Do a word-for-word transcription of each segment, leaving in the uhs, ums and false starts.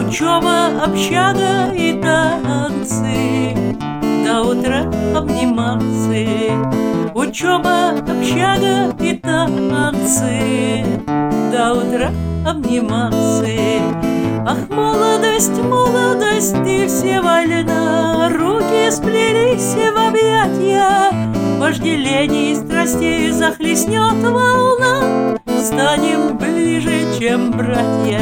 Учеба, общага и танцы, до утра обниматься. Учеба, общага и танцы, до утра обниматься. Ах, молодость, молодость, ты все вольна, руки сплелись в объятья, вожделений и страстей захлестнет волна, станем ближе, чем братья.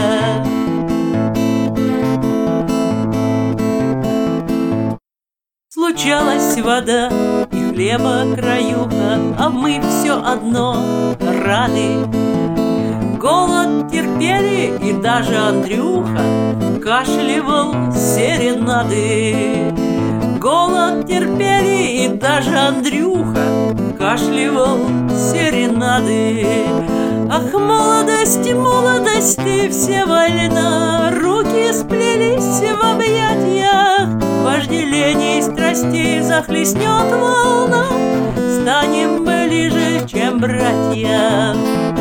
Случалась вода и хлеба краюха, а мы все одно рады. Голод терпели, и даже Андрюха кашливал серенады. Голод терпели, и даже Андрюха кашливал серенады. Ах, молодость, молодость, ты все вольна, руки сплелись в объятиях, вожделений и страстей захлестнет волна, станем ближе, чем братья.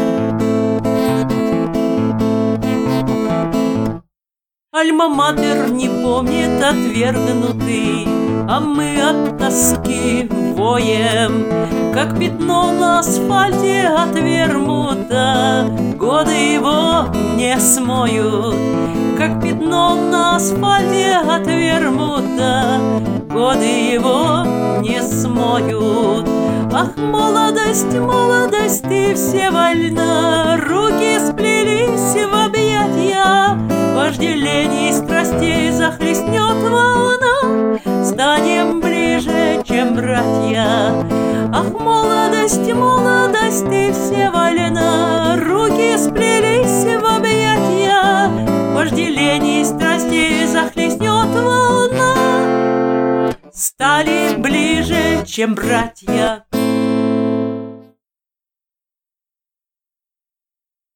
Альма-матер не помнит отвергнутый, а мы от тоски воем, как пятно на асфальте от вермута. Годы его не смоют, как пятно на асфальте от вермута. Годы его не смоют. Ах, молодость, молодость, ты все вольна, руки сплелись в объятья, вожделений и страстей захлестнет волна, станем ближе, чем братья. Ах, молодость, молодость, ты все вольна, руки сплелись в объятья, вожделений и страстей захлестнет волна, стали ближе, чем братья.